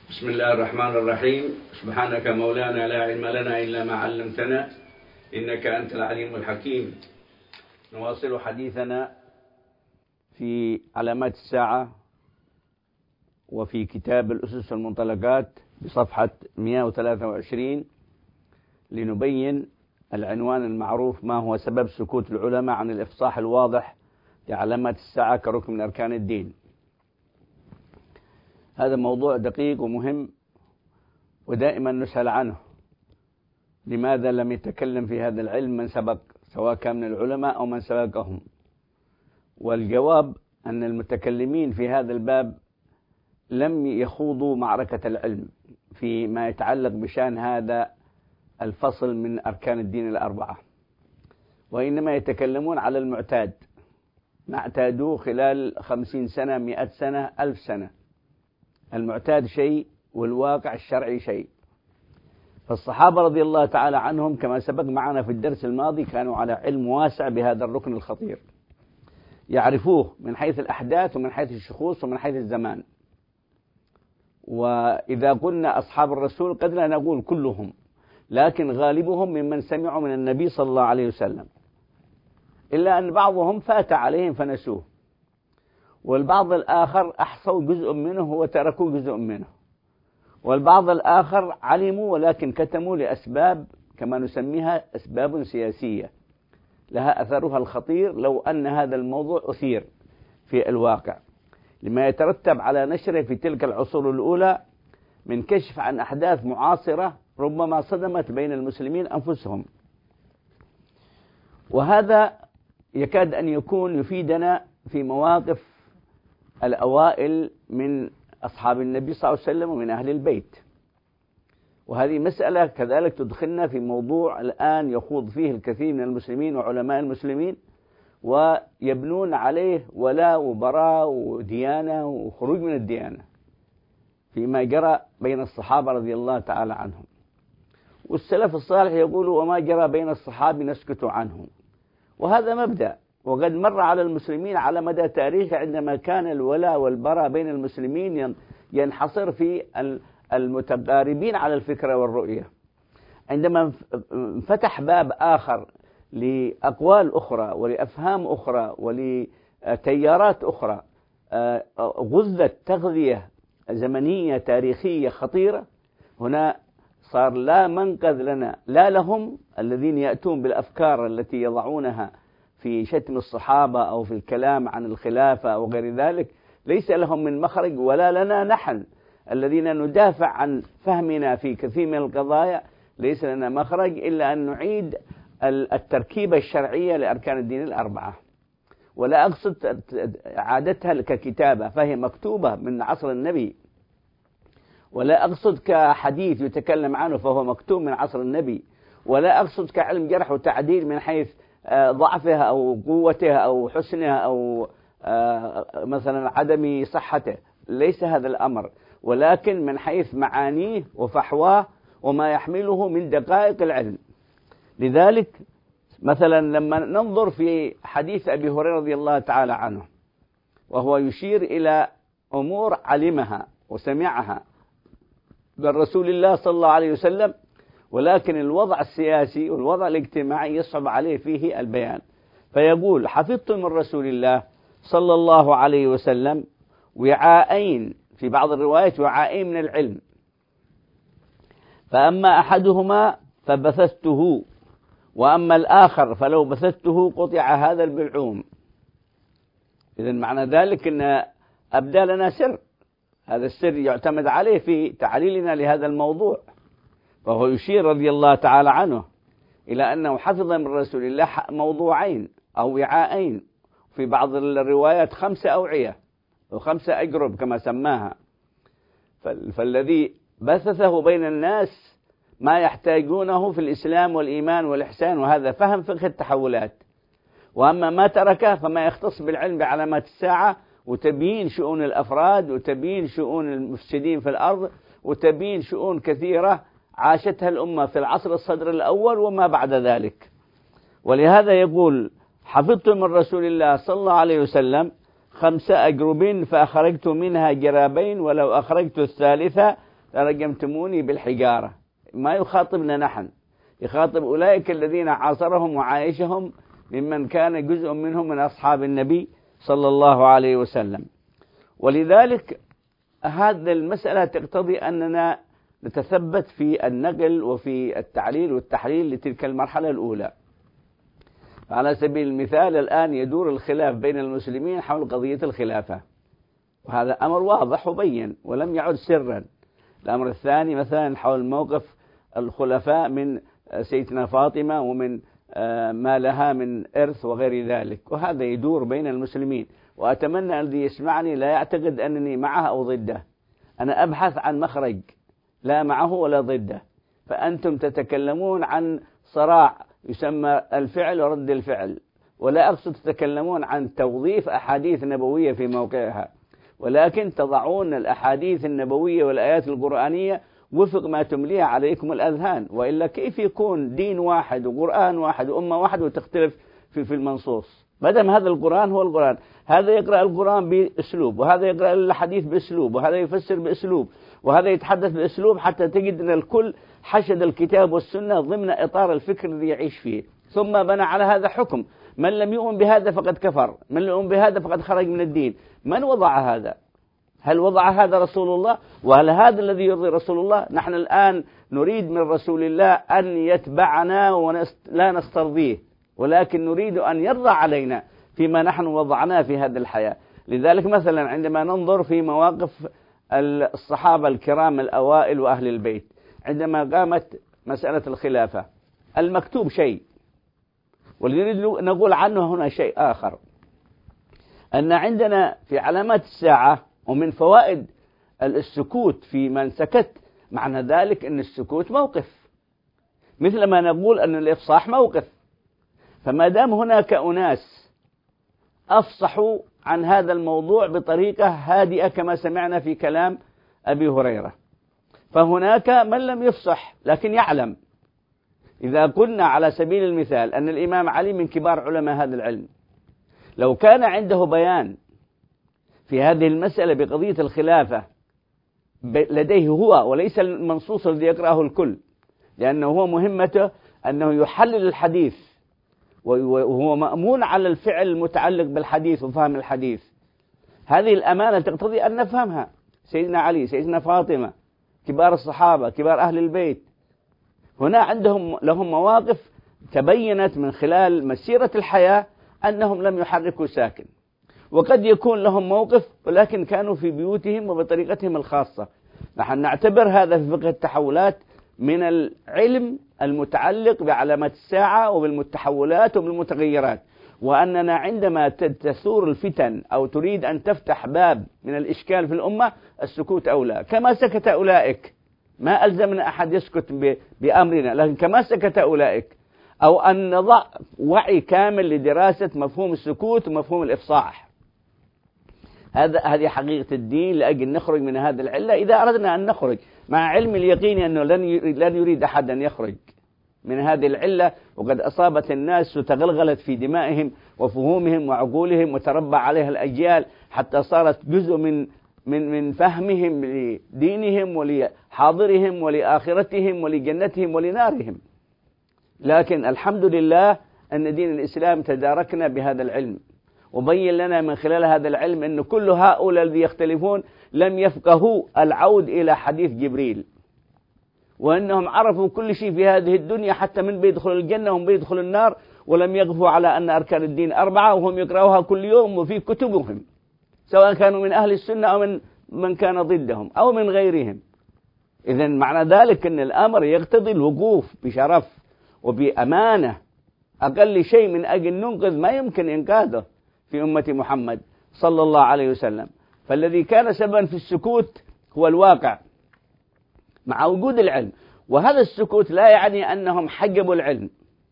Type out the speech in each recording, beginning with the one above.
بسم الله الرحمن الرحيم. سبحانك مولانا لا علم لنا إلا ما علمتنا إنك أنت العليم الحكيم. نواصل حديثنا في علامات الساعة وفي كتاب الأسس والمنطلقات بصفحة 123 لنبين العنوان المعروف: ما هو سبب سكوت العلماء عن الإفصاح الواضح لعلامات الساعة كركن من أركان الدين. هذا موضوع دقيق ومهم ودائما نسأل عنه: لماذا لم يتكلم في هذا العلم من سبق، سواء كان من العلماء أو من سبقهم؟ والجواب أن المتكلمين في هذا الباب لم يخوضوا معركة العلم فيما يتعلق بشأن هذا الفصل من أركان الدين الأربعة، وإنما يتكلمون على المعتاد، ما اعتادوه خلال 50 سنة 100 سنة 1000 سنة. المعتاد شيء والواقع الشرعي شيء. فالصحابة رضي الله تعالى عنهم كما سبق معنا في الدرس الماضي كانوا على علم واسع بهذا الركن الخطير، يعرفوه من حيث الأحداث ومن حيث الشخوص ومن حيث الزمان. وإذا قلنا أصحاب الرسول قد لا نقول كلهم، لكن غالبهم ممن سمعوا من النبي صلى الله عليه وسلم، إلا أن بعضهم فات عليهم فنسوه، والبعض الآخر أحصوا جزء منه وتركوا جزء منه، والبعض الآخر علموا ولكن كتموا لأسباب كما نسميها أسباب سياسية لها أثرها الخطير لو أن هذا الموضوع أثير في الواقع، لما يترتب على نشره في تلك العصور الأولى من كشف عن أحداث معاصرة ربما صدمت بين المسلمين أنفسهم. وهذا يكاد أن يكون يفيدنا في مواقف الأوائل من أصحاب النبي صلى الله عليه وسلم ومن أهل البيت. وهذه مسألة كذلك تدخلنا في موضوع الآن يخوض فيه الكثير من المسلمين وعلماء المسلمين، ويبنون عليه ولاء وبراء وديانة وخروج من الديانة فيما جرى بين الصحابة رضي الله تعالى عنهم. والسلف الصالح يقولوا: وما جرى بين الصحابة نسكت عنه. وهذا مبدأ وقد مر على المسلمين على مدى تاريخ، عندما كان الولاء والبراء بين المسلمين ينحصر في المتقاربين على الفكرة والرؤية. عندما انفتح باب آخر لأقوال أخرى ولأفهام أخرى ولتيارات أخرى غزت تغذية زمنية تاريخية خطيرة، هنا صار لا منقذ لنا، لا لهم الذين يأتون بالأفكار التي يضعونها في شتم الصحابة أو في الكلام عن الخلافة أو غير ذلك، ليس لهم من مخرج، ولا لنا نحن الذين ندافع عن فهمنا في كثير من القضايا ليس لنا مخرج إلا أن نعيد التركيبة الشرعية لأركان الدين الأربعة. ولا أقصد إعادتها ككتابة فهي مكتوبة من عصر النبي، ولا أقصد كحديث يتكلم عنه فهو مكتوب من عصر النبي، ولا أقصد كعلم جرح وتعديل من حيث ضعفها أو قوتها أو حسنها أو مثلا عدم صحته، ليس هذا الأمر، ولكن من حيث معانيه وفحواه وما يحمله من دقائق العلم. لذلك مثلا لما ننظر في حديث أبي هريرة رضي الله تعالى عنه وهو يشير إلى أمور علمها وسمعها من رسول الله صلى الله عليه وسلم، ولكن الوضع السياسي والوضع الاجتماعي يصعب عليه فيه البيان، فيقول: حفظت من رسول الله صلى الله عليه وسلم وعاءين، في بعض الروايات وعاءين من العلم، فأما أحدهما فبثثته، وأما الآخر فلو بثثته قطع هذا البلعوم. إذن معنى ذلك أن أبدى لنا سر، هذا السر يعتمد عليه في تعليلنا لهذا الموضوع. فهو يشير رضي الله تعالى عنه إلى أنه حفظ من رسول الله موضوعين أو وعاءين، في بعض الروايات 5 أوعية و5 أجرب كما سماها. فالذي بثثه بين الناس ما يحتاجونه في الإسلام والإيمان والإحسان، وهذا فهم فقه التحولات. وأما ما تركه فما يختص بالعلم بعلامات الساعة وتبيين شؤون الأفراد وتبيين شؤون المفسدين في الأرض وتبيين شؤون كثيرة عاشتها الأمة في العصر الصدر الأول وما بعد ذلك. ولهذا يقول: حفظت من رسول الله صلى الله عليه وسلم 5 أجرب فأخرجت منها جرابين، ولو أخرجت الثالثة لرجمتموني بالحجارة. ما يخاطبنا نحن، يخاطب أولئك الذين عاصرهم وعايشهم ممن كان جزء منهم من أصحاب النبي صلى الله عليه وسلم. ولذلك هذه المسألة تقتضي أننا نتثبت في النقل وفي التعليل والتحليل لتلك المرحلة الأولى. على سبيل المثال الآن يدور الخلاف بين المسلمين حول قضية الخلافة، وهذا أمر واضح وبين ولم يعد سرا. الأمر الثاني مثلا حول موقف الخلفاء من سيدنا فاطمة ومن ما لها من إرث وغير ذلك، وهذا يدور بين المسلمين. وأتمنى الذي يسمعني لا يعتقد أنني معه أو ضده، أنا أبحث عن مخرج لا معه ولا ضده. فأنتم تتكلمون عن صراع يسمى الفعل ورد الفعل، ولا أقصد تتكلمون عن توظيف أحاديث نبوية في موقعها، ولكن تضعون الأحاديث النبوية والآيات القرآنية وفق ما تمليها عليكم الأذهان، وإلا كيف يكون دين واحد وقرآن واحد وأمة واحد وتختلف في المنصوص؟ مادام هذا القرآن هو القرآن، هذا يقرأ القرآن بأسلوب، وهذا يقرأ الحديث بأسلوب، وهذا يفسر بأسلوب، وهذا يتحدث بأسلوب، حتى تجد أن الكل حشد الكتاب والسنة ضمن إطار الفكر الذي يعيش فيه، ثم بنى على هذا حكم. من لم يؤمن بهذا فقد كفر، من لم يؤمن بهذا فقد خرج من الدين. من وضع هذا؟ هل وضع هذا رسول الله؟ وهل هذا الذي يرضي رسول الله؟ نحن الآن نريد من رسول الله أن يتبعنا ولا نسترضيه، ولكن نريد أن يرضى علينا فيما نحن وضعناه في هذه الحياة. لذلك مثلا عندما ننظر في مواقف الصحابة الكرام الأوائل وأهل البيت عندما قامت مسألة الخلافة، المكتوب شيء، ونريد نقول عنه هنا شيء آخر، أن عندنا في علامات الساعة ومن فوائد السكوت في من سكت، معنى ذلك أن السكوت موقف، مثل ما نقول أن الإفصاح موقف. فما دام هناك أناس أفصحوا عن هذا الموضوع بطريقة هادئة كما سمعنا في كلام أبي هريرة، فهناك من لم يفصح لكن يعلم. إذا قلنا على سبيل المثال أن الإمام علي من كبار علماء هذا العلم، لو كان عنده بيان في هذه المسألة بقضية الخلافة لديه هو وليس المنصوص الذي يقرأه الكل، لأنه هو مهمته أنه يحلل الحديث، وهو مأمون على الفعل المتعلق بالحديث وفهم الحديث. هذه الأمانة تقتضي أن نفهمها. سيدنا علي، سيدنا فاطمة، كبار الصحابة، كبار أهل البيت، هنا لهم مواقف تبينت من خلال مسيرة الحياة أنهم لم يحركوا ساكن، وقد يكون لهم موقف ولكن كانوا في بيوتهم وبطريقتهم الخاصة. نحن نعتبر هذا في فقه التحولات من العلم المتعلق بعلامات الساعة وبالمتحولات وبالمتغيرات، وأننا عندما تثور الفتن أو تريد أن تفتح باب من الإشكال في الأمة السكوت أولى. كما سكت أولئك، ما ألزمنا أحد يسكت بأمرنا، لكن كما سكت أولئك، أو أن نضع وعي كامل لدراسة مفهوم السكوت ومفهوم الإفصاح. هذه حقيقة الدين لأجل نخرج من هذه العلة إذا أردنا أن نخرج، مع علم اليقين أنه لن يريد أحد أن يخرج من هذه العلة، وقد أصابت الناس وتغلغلت في دمائهم وفهومهم وعقولهم وتربى عليها الأجيال حتى صارت جزء من فهمهم لدينهم ولحاضرهم ولآخرتهم ولجنتهم ولنارهم. لكن الحمد لله أن دين الإسلام تداركنا بهذا العلم، وبين لنا من خلال هذا العلم أن كل هؤلاء الذين يختلفون لم يفقهوا العود إلى حديث جبريل، وأنهم عرفوا كل شيء في هذه الدنيا، حتى من بيدخل الجنة وهم بيدخل النار، ولم يقفوا على أن أركان الدين 4، وهم يقرأوها كل يوم وفي كتبهم، سواء كانوا من أهل السنة أو من كان ضدهم أو من غيرهم. إذن معنى ذلك أن الأمر يقتضي الوقوف بشرف وبأمانة، أقل شيء من أجل ننقذ ما يمكن إنقاذه في أمة محمد صلى الله عليه وسلم. فالذي كان سببا في السكوت هو الواقع مع وجود العلم، وهذا السكوت لا يعني أنهم حجبوا العلم،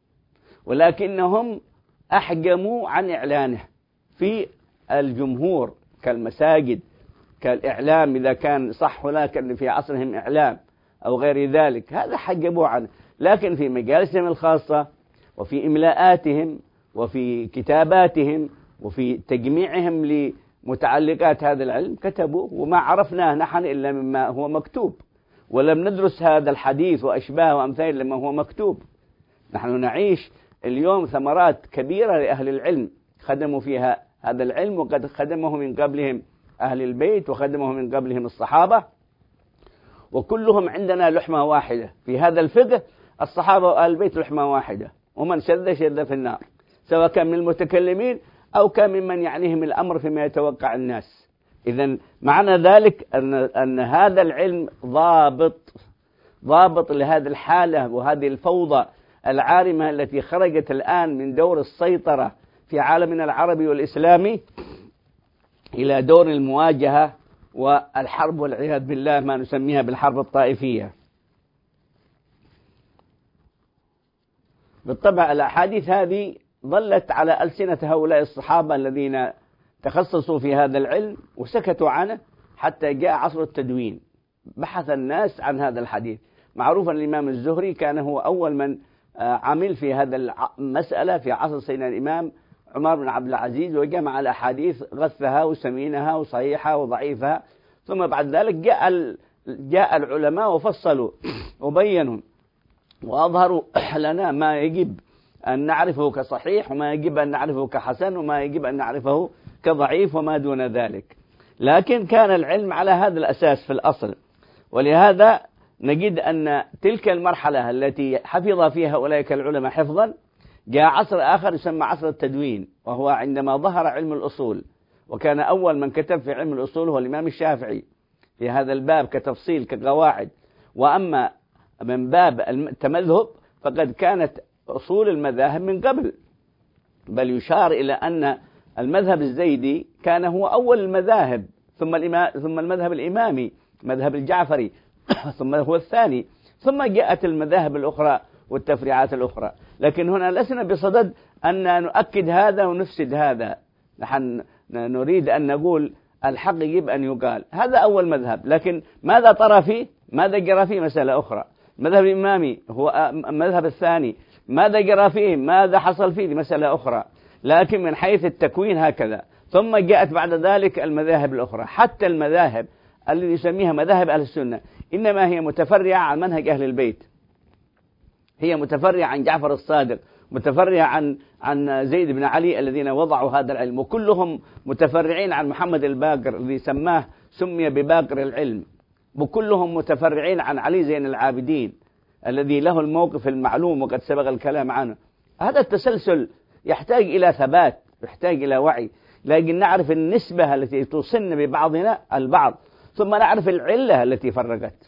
ولكنهم أحجموا عن إعلانه في الجمهور كالمساجد، كالإعلام إذا كان صح، ولكن في عصرهم إعلام أو غير ذلك، هذا حجبوا عنه. لكن في مجالسهم الخاصة وفي إملاءاتهم وفي كتاباتهم وفي تجميعهم لمتعلقات هذا العلم كتبوا، وما عرفناه نحن إلا مما هو مكتوب. ولم ندرس هذا الحديث وأشباهه وأمثال لما هو مكتوب. نحن نعيش اليوم ثمرات كبيرة لأهل العلم خدموا فيها هذا العلم، وقد خدمه من قبلهم أهل البيت وخدمه من قبلهم الصحابة، وكلهم عندنا لحمة واحدة في هذا الفقه. الصحابة وأهل البيت لحمة واحدة، ومن شذ شذ في النار، سواء كان من المتكلمين أو كان ممن يعنيهم الأمر فيما يتوقع الناس. إذن معنى ذلك أن هذا العلم ضابط لهذه الحالة وهذه الفوضى العارمة التي خرجت الآن من دور السيطرة في عالمنا العربي والإسلامي إلى دور المواجهة والحرب، والعياذ بالله ما نسميها بالحرب الطائفية. بالطبع الأحاديث هذه ظلت على ألسنة هؤلاء الصحابة الذين تخصصوا في هذا العلم وسكتوا عنه حتى جاء عصر التدوين، بحث الناس عن هذا الحديث. معروفا الإمام الزهري كان هو أول من عمل في هذا المسألة في عصر سيدنا الإمام عمر بن عبد العزيز، وجمع الأحاديث غثها وسمينها وصحيحها وضعيفها، ثم بعد ذلك جاء العلماء وفصلوا وبينوا وأظهروا لنا ما يجب أن نعرفه كصحيح، وما يجب أن نعرفه كحسن، وما يجب أن نعرفه كضعيف، وما دون ذلك. لكن كان العلم على هذا الأساس في الأصل، ولهذا نجد أن تلك المرحلة التي حفظ فيها أولئك العلماء حفظا، جاء عصر آخر يسمى عصر التدوين، وهو عندما ظهر علم الأصول. وكان أول من كتب في علم الأصول هو الإمام الشافعي في هذا الباب كتفصيل كقواعد. وأما من باب التمذهب فقد كانت أصول المذاهب من قبل، بل يشار إلى أن المذهب الزيدي كان هو أول المذاهب، ثم المذهب الإمامي مذهب الجعفري ثم هو الثاني، ثم جاءت المذاهب الأخرى والتفريعات الأخرى. لكن هنا لسنا بصدد أن نؤكد هذا ونفسد هذا، نحن نريد أن نقول الحق يجب أن يقال. هذا أول مذهب، لكن ماذا طرى فيه؟ ماذا جرى فيه؟ مسألة أخرى. المذهب الإمامي هو المذهب الثاني، ماذا جرى فيه؟ ماذا حصل فيه؟ مسألة أخرى. لكن من حيث التكوين هكذا. ثم جاءت بعد ذلك المذاهب الأخرى. حتى المذاهب التي يسميها مذاهب أهل السنة إنما هي متفرعة عن منهج أهل البيت، هي متفرعة عن جعفر الصادق، متفرعة عن زيد بن علي الذين وضعوا هذا العلم، وكلهم متفرعين عن محمد الباقر الذي سمي بباقر العلم، وكلهم متفرعين عن علي زين العابدين الذي له الموقف المعلوم وقد سبق الكلام عنه. هذا التسلسل يحتاج إلى ثبات، يحتاج إلى وعي، لكن نعرف النسبة التي توصلنا ببعضنا البعض، ثم نعرف العلة التي فرقت،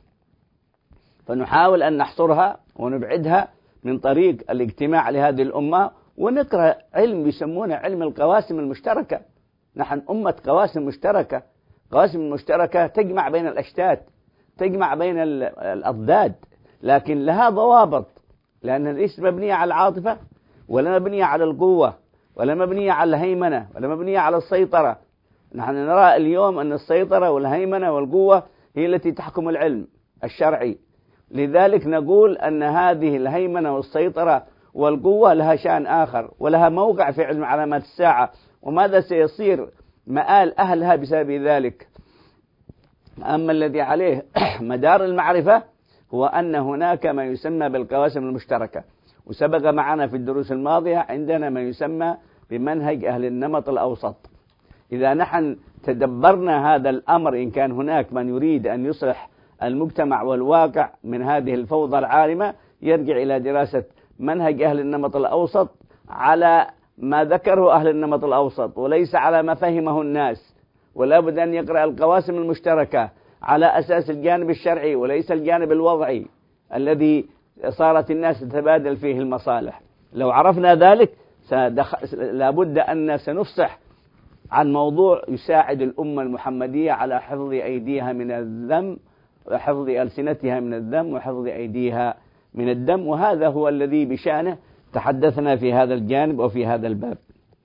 فنحاول أن نحصرها ونبعدها من طريق الاجتماع لهذه الأمة، ونقرأ علم يسمونه علم القواسم المشتركة. نحن أمة قواسم مشتركة، قواسم مشتركة تجمع بين الأشتات، تجمع بين الأضداد، لكن لها ضوابط، لأنها ليست مبنية على العاطفة، ولا مبنية على القوة، ولا مبنية على الهيمنة، ولا مبنية على السيطرة. نحن نرى اليوم أن السيطرة والهيمنة والقوة هي التي تحكم العلم الشرعي، لذلك نقول أن هذه الهيمنة والسيطرة والقوة لها شأن آخر، ولها موقع في علم علامات الساعة، وماذا سيصير مآل أهلها بسبب ذلك. أما الذي عليه مدار المعرفة هو أن هناك ما يسمى بالقواسم المشتركة، وسبق معنا في الدروس الماضية عندنا ما يسمى بمنهج أهل النمط الأوسط. إذا نحن تدبرنا هذا الأمر، إن كان هناك من يريد أن يصلح المجتمع والواقع من هذه الفوضى العارمة، يرجع إلى دراسة منهج أهل النمط الأوسط على ما ذكره أهل النمط الأوسط، وليس على ما فهمه الناس. ولا بد أن يقرأ القواسم المشتركة على أساس الجانب الشرعي وليس الجانب الوضعي الذي صارت الناس تتبادل فيه المصالح. لو عرفنا ذلك لابد أن سنفصح عن موضوع يساعد الأمة المحمدية على حفظ أيديها من الذم، وحفظ ألسنتها من الذم، وحفظ أيديها من الدم، وهذا هو الذي بشأنه تحدثنا في هذا الجانب وفي هذا الباب.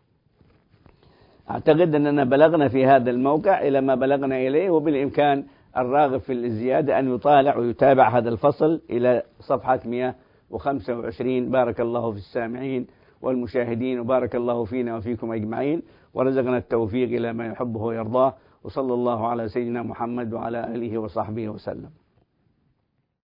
أعتقد أننا بلغنا في هذا الموقع إلى ما بلغنا إليه، وبالإمكان الراغب في الزيادة أن يطالع ويتابع هذا الفصل إلى صفحة 125. بارك الله في السامعين والمشاهدين، وبارك الله فينا وفيكم أجمعين، ورزقنا التوفيق إلى ما يحبه ويرضاه، وصلى الله على سيدنا محمد وعلى آله وصحبه وسلم.